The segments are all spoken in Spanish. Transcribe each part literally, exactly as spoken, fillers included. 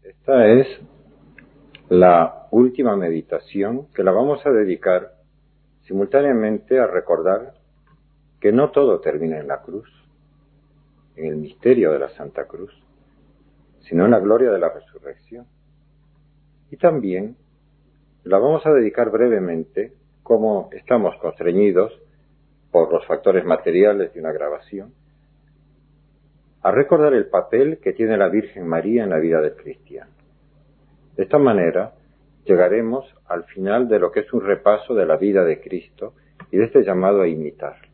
Esta es la última meditación que la vamos a dedicar simultáneamente a recordar que no todo termina en la cruz, en el misterio de la Santa Cruz, sino en la gloria de la resurrección. Y también la vamos a dedicar brevemente, como estamos constreñidos por los factores materiales de una grabación, a recordar el papel que tiene la Virgen María en la vida del cristiano. De esta manera llegaremos al final de lo que es un repaso de la vida de Cristo y de este llamado a imitarlo.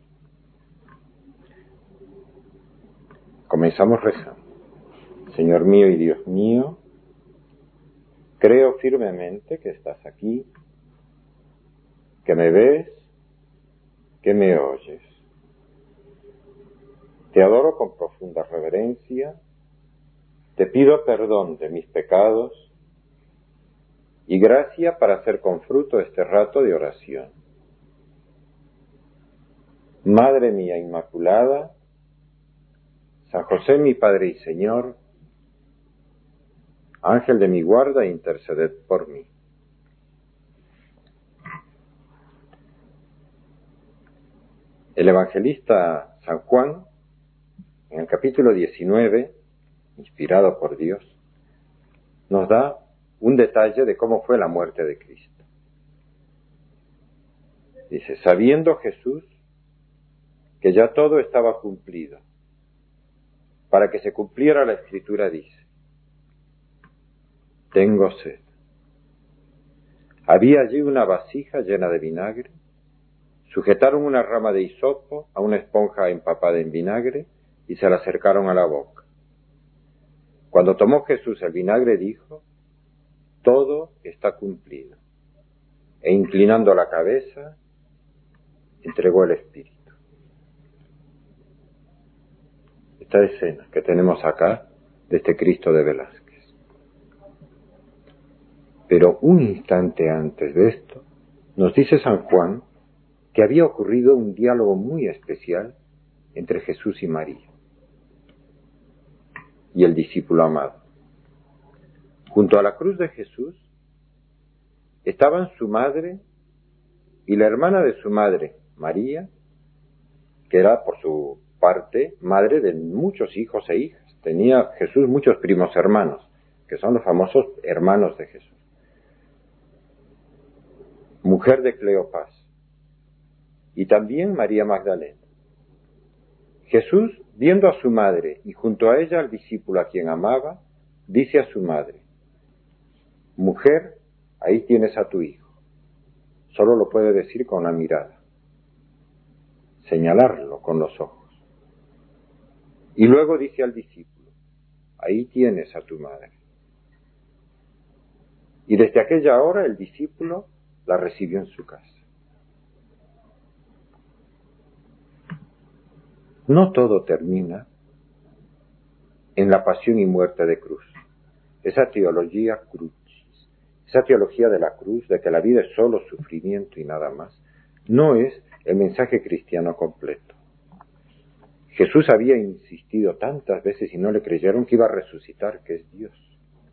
Comenzamos rezando. Señor mío y Dios mío, creo firmemente que estás aquí, que me ves, que me oyes. Te adoro con profunda reverencia, te pido perdón de mis pecados y gracia para hacer con fruto este rato de oración. Madre mía Inmaculada, San José mi Padre y Señor, Ángel de mi guarda, interceded por mí. El evangelista San Juan, en el capítulo diecinueve, inspirado por Dios, nos da un detalle de cómo fue la muerte de Cristo. Dice, sabiendo Jesús que ya todo estaba cumplido, para que se cumpliera la Escritura, dice, tengo sed. Había allí una vasija llena de vinagre, sujetaron una rama de hisopo a una esponja empapada en vinagre y se la acercaron a la boca. Cuando tomó Jesús el vinagre dijo, todo está cumplido. E inclinando la cabeza, entregó el Espíritu. Esta escena que tenemos acá de este Cristo de Velázquez. Pero un instante antes de esto, nos dice San Juan que había ocurrido un diálogo muy especial entre Jesús y María y el discípulo amado. Junto a la cruz de Jesús estaban su madre y la hermana de su madre, María, que era por su parte madre de muchos hijos e hijas. Tenía Jesús muchos primos hermanos, que son los famosos hermanos de Jesús. Mujer de Cleopas, y también María Magdalena. Jesús, viendo a su madre y junto a ella al discípulo a quien amaba, dice a su madre, mujer, ahí tienes a tu hijo. Solo lo puede decir con la mirada, señalarlo con los ojos. Y luego dice al discípulo, ahí tienes a tu madre. Y desde aquella hora el discípulo la recibió en su casa. No todo termina en la pasión y muerte de cruz. Esa teología crucis, esa teología de la cruz, de que la vida es solo sufrimiento y nada más, no es el mensaje cristiano completo. Jesús había insistido tantas veces y no le creyeron que iba a resucitar, que es Dios.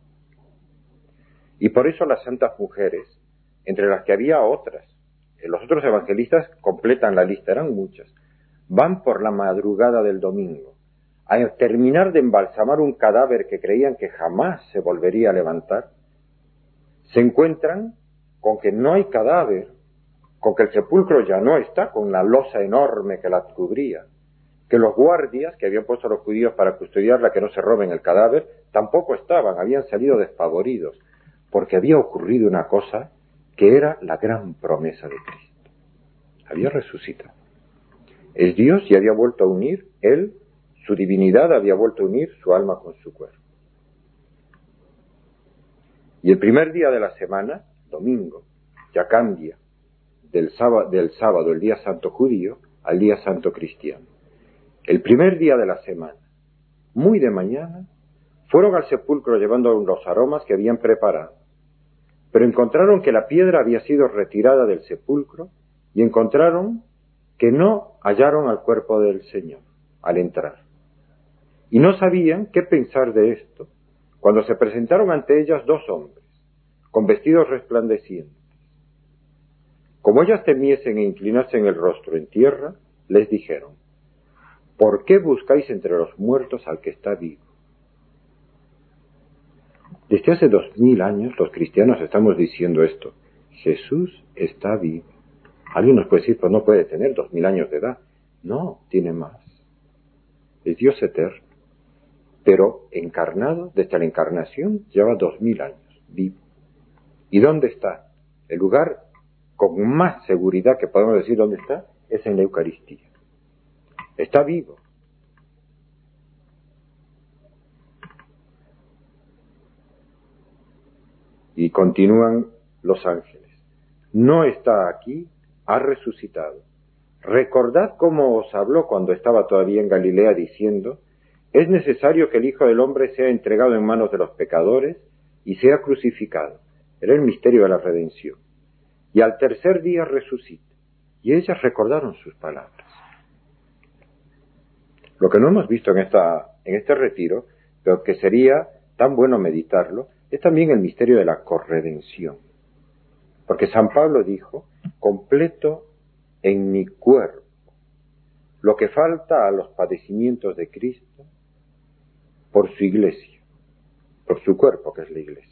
Y por eso las santas mujeres, entre las que había otras, los otros evangelistas completan la lista, eran muchas, van por la madrugada del domingo a terminar de embalsamar un cadáver que creían que jamás se volvería a levantar. Se encuentran con que no hay cadáver, con que el sepulcro ya no está, con la losa enorme que la cubría, que los guardias que habían puesto a los judíos para custodiarla, que no se roben el cadáver, tampoco estaban, habían salido despavoridos, porque había ocurrido una cosa que era la gran promesa de Cristo. Había resucitado. Es Dios y había vuelto a unir, Él, su divinidad, había vuelto a unir su alma con su cuerpo. Y el primer día de la semana, domingo, ya cambia del sábado, del sábado, el día santo judío, al día santo cristiano. El primer día de la semana, muy de mañana, fueron al sepulcro llevando los aromas que habían preparado, pero encontraron que la piedra había sido retirada del sepulcro y encontraron que no hallaron al cuerpo del Señor al entrar. Y no sabían qué pensar de esto, cuando se presentaron ante ellas dos hombres, con vestidos resplandecientes. Como ellas temiesen e inclinasen el rostro en tierra, les dijeron: ¿por qué buscáis entre los muertos al que está vivo? Desde hace dos mil años los cristianos estamos diciendo esto: Jesús está vivo. Alguien nos puede decir, pues no puede tener dos mil años de edad. No, tiene más. Es Dios eterno. Pero encarnado, desde la encarnación, lleva dos mil años, vivo. ¿Y dónde está? El lugar con más seguridad que podemos decir dónde está es en la Eucaristía. Está vivo. Y continúan los ángeles: no está aquí, ha resucitado. Recordad cómo os habló cuando estaba todavía en Galilea, diciendo: es necesario que el Hijo del Hombre sea entregado en manos de los pecadores y sea crucificado. Era el misterio de la redención. Y al tercer día resucita. Y ellas recordaron sus palabras. Lo que no hemos visto en, esta, en este retiro, pero que sería tan bueno meditarlo, es también el misterio de la corredención. Porque San Pablo dijo: completo en mi cuerpo lo que falta a los padecimientos de Cristo por su iglesia, por su cuerpo que es la iglesia.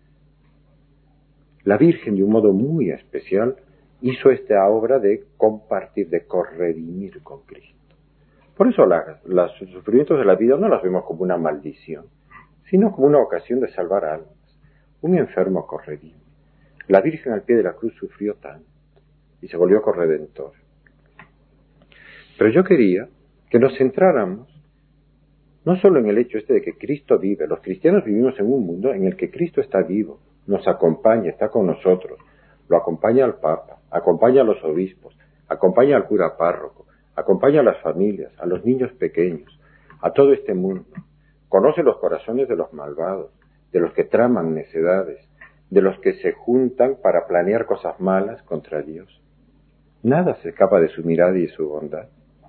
La Virgen, de un modo muy especial, hizo esta obra de compartir, de corredimir con Cristo. Por eso la, los sufrimientos de la vida no las vemos como una maldición, sino como una ocasión de salvar almas. Un enfermo corredime. La Virgen al pie de la cruz sufrió tanto y se volvió corredentor. Pero yo quería que nos centráramos no solo en el hecho este de que Cristo vive. Los cristianos vivimos en un mundo en el que Cristo está vivo, nos acompaña, está con nosotros, lo acompaña al Papa, acompaña a los obispos, acompaña al cura párroco, acompaña a las familias, a los niños pequeños, a todo este mundo. Conoce los corazones de los malvados, de los que traman necedades, de los que se juntan para planear cosas malas contra Dios. Nada se escapa de su mirada y de su bondad.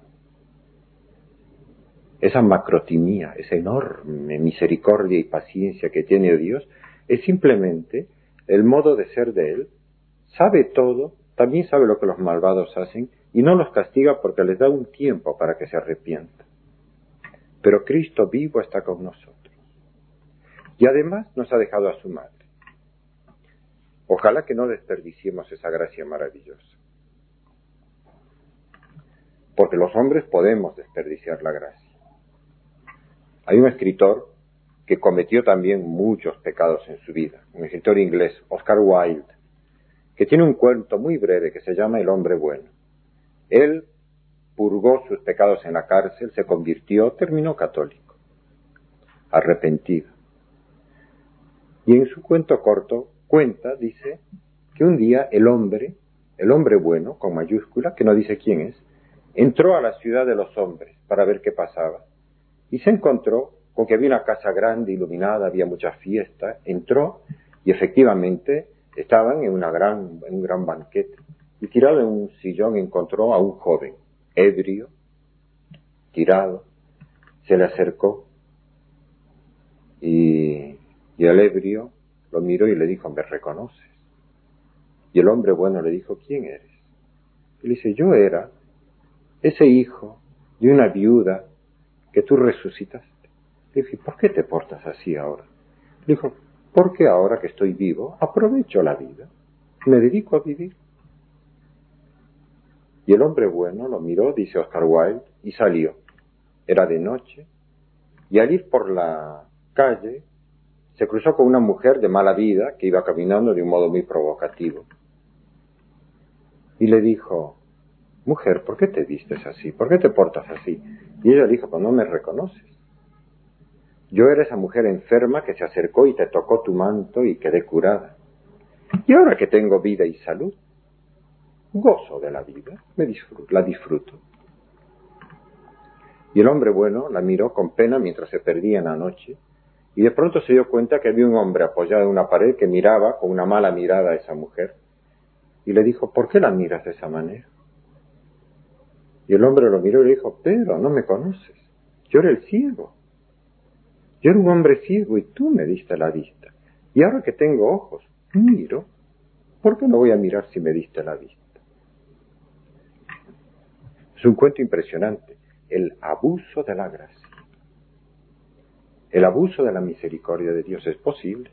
Esa macrotimía, esa enorme misericordia y paciencia que tiene Dios, es simplemente el modo de ser de Él. Sabe todo, también sabe lo que los malvados hacen, y no los castiga porque les da un tiempo para que se arrepientan. Pero Cristo vivo está con nosotros. Y además nos ha dejado a su madre. Ojalá que no desperdiciemos esa gracia maravillosa. Porque los hombres podemos desperdiciar la gracia. Hay un escritor que cometió también muchos pecados en su vida, un escritor inglés, Oscar Wilde, que tiene un cuento muy breve que se llama El hombre bueno. Él purgó sus pecados en la cárcel, se convirtió, terminó católico, arrepentido. Y en su cuento corto cuenta, dice, que un día el hombre, el hombre bueno, con mayúscula, que no dice quién es, entró a la ciudad de los hombres para ver qué pasaba. Y se encontró con que había una casa grande, iluminada, había mucha fiesta. Entró y efectivamente estaban en, una gran, en un gran banquete. Y tirado en un sillón encontró a un joven, ebrio, tirado. Se le acercó y, y el ebrio lo miró y le dijo: ¿me reconoces? Y el hombre bueno le dijo: ¿quién eres? Y le dice: yo era ese hijo de una viuda que tú resucitaste. Le dije: ¿por qué te portas así ahora? Le dijo: porque ahora que estoy vivo, aprovecho la vida, me dedico a vivir. Y el hombre bueno lo miró, dice Oscar Wilde, y salió. Era de noche, y al ir por la calle, se cruzó con una mujer de mala vida que iba caminando de un modo muy provocativo. Y le dijo: mujer, ¿por qué te vistes así? ¿Por qué te portas así? Y ella dijo: pues no me reconoces. Yo era esa mujer enferma que se acercó y te tocó tu manto y quedé curada. Y ahora que tengo vida y salud, gozo de la vida, me disfruto, la disfruto. Y el hombre bueno la miró con pena mientras se perdía en la noche, y de pronto se dio cuenta que había un hombre apoyado en una pared que miraba con una mala mirada a esa mujer, y le dijo: ¿por qué la miras de esa manera? Y el hombre lo miró y le dijo: Pedro, no me conoces, yo era el ciego. Yo era un hombre ciego y tú me diste la vista. Y ahora que tengo ojos, miro. ¿Por qué no voy a mirar si me diste la vista? Es un cuento impresionante. El abuso de la gracia. El abuso de la misericordia de Dios es posible.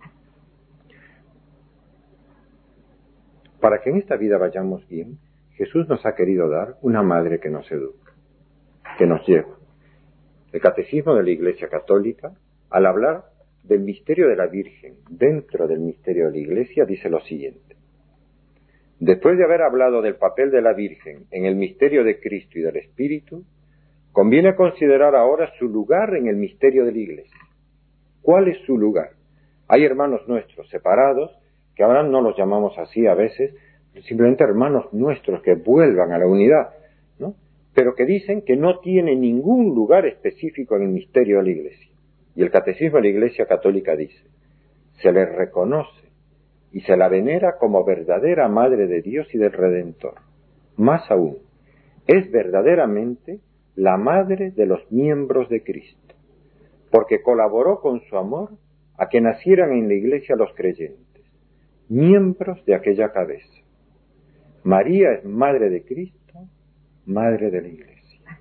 Para que en esta vida vayamos bien, Jesús nos ha querido dar una madre que nos educa, que nos lleva. El Catecismo de la Iglesia Católica, al hablar del misterio de la Virgen dentro del misterio de la Iglesia, dice lo siguiente. Después de haber hablado del papel de la Virgen en el misterio de Cristo y del Espíritu, conviene considerar ahora su lugar en el misterio de la Iglesia. ¿Cuál es su lugar? Hay hermanos nuestros separados, que ahora no los llamamos así a veces, simplemente hermanos nuestros que vuelvan a la unidad, ¿no? Pero que dicen que no tiene ningún lugar específico en el misterio de la Iglesia. Y el Catecismo de la Iglesia Católica dice, se le reconoce y se la venera como verdadera Madre de Dios y del Redentor. Más aún, es verdaderamente la Madre de los miembros de Cristo, porque colaboró con su amor a que nacieran en la Iglesia los creyentes, miembros de aquella cabeza. María es Madre de Cristo, Madre de la Iglesia.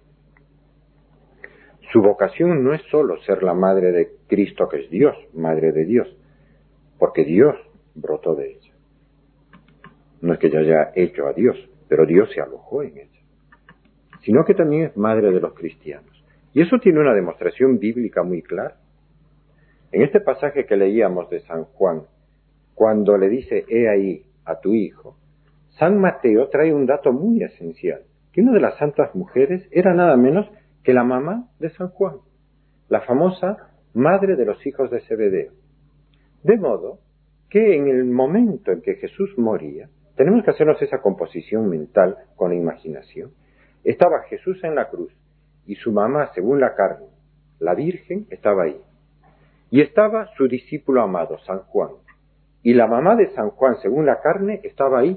Su vocación no es sólo ser la Madre de Cristo, que es Dios, Madre de Dios, porque Dios brotó de ella. No es que ella haya hecho a Dios, pero Dios se alojó en ella. Sino que también es Madre de los cristianos. Y eso tiene una demostración bíblica muy clara. En este pasaje que leíamos de San Juan, cuando le dice, he ahí a tu hijo, San Mateo trae un dato muy esencial, que una de las santas mujeres era nada menos que la mamá de San Juan, la famosa madre de los hijos de Zebedeo. De modo que en el momento en que Jesús moría, tenemos que hacernos esa composición mental con la imaginación. Estaba Jesús en la cruz y su mamá, según la carne, la Virgen, estaba ahí. Y estaba su discípulo amado, San Juan. Y la mamá de San Juan, según la carne, estaba ahí.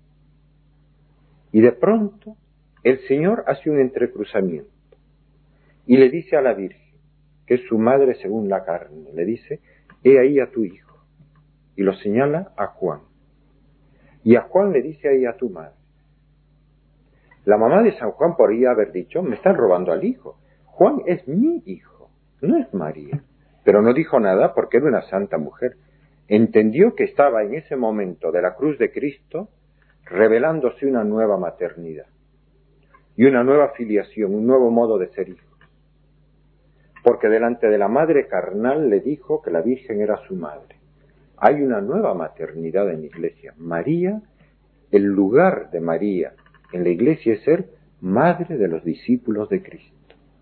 Y de pronto, el Señor hace un entrecruzamiento. Y le dice a la Virgen, que es su madre según la carne, le dice, he ahí a tu hijo. Y lo señala a Juan. Y a Juan le dice ahí a tu madre. La mamá de San Juan podría haber dicho, me están robando al hijo. Juan es mi hijo, no es María. Pero no dijo nada porque era una santa mujer. Entendió que estaba en ese momento de la cruz de Cristo revelándose una nueva maternidad y una nueva filiación, un nuevo modo de ser hijos. Porque delante de la madre carnal le dijo que la Virgen era su madre. Hay una nueva maternidad en la Iglesia. María, el lugar de María en la Iglesia es ser madre de los discípulos de Cristo.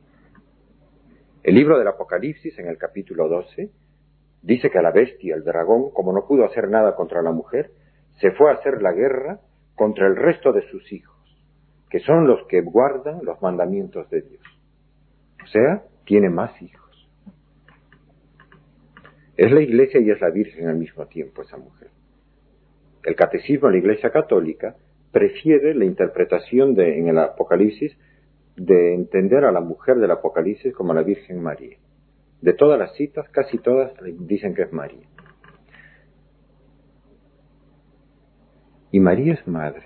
El libro del Apocalipsis, en el capítulo doce, dice que la bestia, el dragón, como no pudo hacer nada contra la mujer, se fue a hacer la guerra contra el resto de sus hijos, que son los que guardan los mandamientos de Dios. O sea, tiene más hijos. Es la Iglesia y es la Virgen al mismo tiempo esa mujer. El Catecismo de la Iglesia Católica prefiere la interpretación de, en el Apocalipsis, de entender a la mujer del Apocalipsis como la Virgen María. De todas las citas, casi todas dicen que es María. Y María es madre.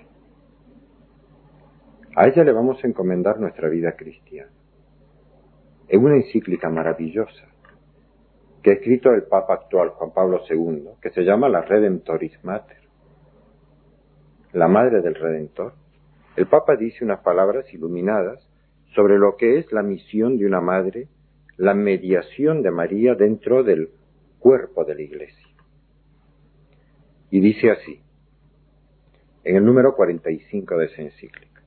A ella le vamos a encomendar nuestra vida cristiana. En una encíclica maravillosa que ha escrito el Papa actual, Juan Pablo segundo, que se llama la Redemptoris Mater, la Madre del Redentor. El Papa dice unas palabras iluminadas sobre lo que es la misión de una madre, la mediación de María dentro del cuerpo de la Iglesia. Y dice así, en el número cuarenta y cinco de esa encíclica: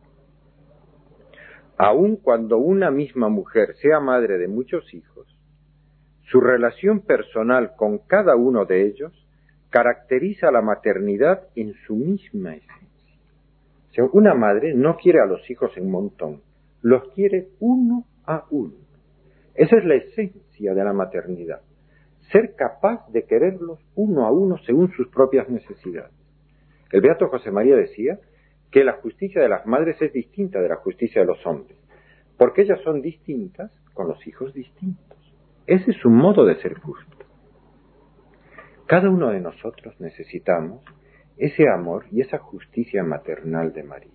aun cuando una misma mujer sea madre de muchos hijos, su relación personal con cada uno de ellos caracteriza la maternidad en su misma esencia. O sea, una madre no quiere a los hijos en montón, los quiere uno a uno. Esa es la esencia de la maternidad, ser capaz de quererlos uno a uno según sus propias necesidades. El beato José María decía que la justicia de las madres es distinta de la justicia de los hombres, porque ellas son distintas con los hijos distintos. Ese es un modo de ser justo. Cada uno de nosotros necesitamos ese amor y esa justicia maternal de María.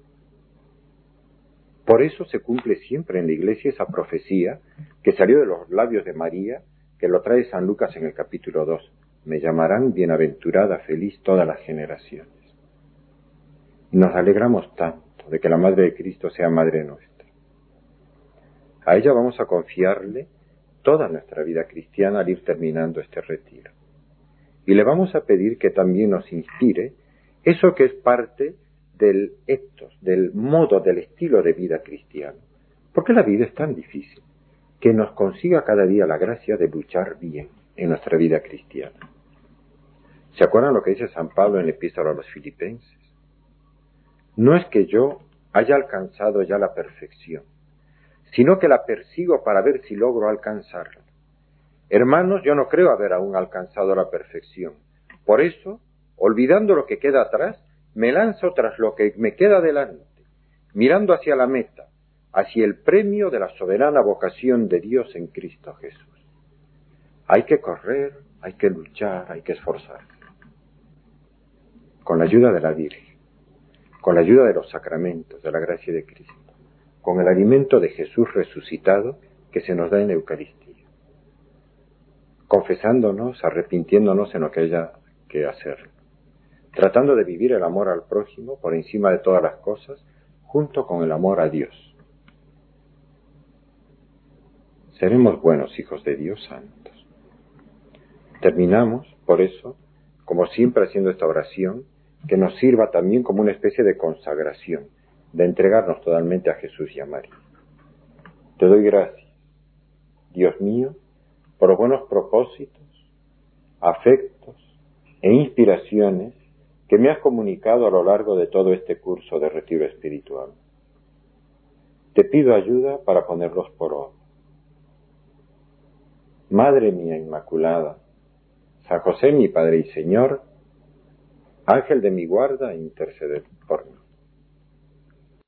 Por eso se cumple siempre en la Iglesia esa profecía que salió de los labios de María, que lo trae San Lucas en el capítulo dos. Me llamarán bienaventurada, feliz todas las generaciones. Y nos alegramos tanto de que la Madre de Cristo sea Madre nuestra. A ella vamos a confiarle toda nuestra vida cristiana al ir terminando este retiro. Y le vamos a pedir que también nos inspire eso que es parte del ethos, del modo, del estilo de vida cristiano. Porque la vida es tan difícil, que nos consiga cada día la gracia de luchar bien en nuestra vida cristiana. ¿Se acuerdan lo que dice San Pablo en la Epístola a los Filipenses? No es que yo haya alcanzado ya la perfección, sino que la persigo para ver si logro alcanzarla. Hermanos, yo no creo haber aún alcanzado la perfección. Por eso, olvidando lo que queda atrás, me lanzo tras lo que me queda delante, mirando hacia la meta, hacia el premio de la soberana vocación de Dios en Cristo Jesús. Hay que correr, hay que luchar, hay que esforzarse. Con la ayuda de la Virgen, con la ayuda de los sacramentos, de la gracia de Cristo, con el alimento de Jesús resucitado que se nos da en la Eucaristía, confesándonos, arrepintiéndonos en lo que haya que hacer, tratando de vivir el amor al prójimo por encima de todas las cosas, junto con el amor a Dios. Seremos buenos hijos de Dios santos. Terminamos, por eso, como siempre haciendo esta oración, que nos sirva también como una especie de consagración, de entregarnos totalmente a Jesús y a María. Te doy gracias, Dios mío, por los buenos propósitos, afectos e inspiraciones que me has comunicado a lo largo de todo este curso de retiro espiritual. Te pido ayuda para ponerlos por obra. Madre mía Inmaculada, San José mi Padre y Señor, Ángel de mi guarda, interceded por mí.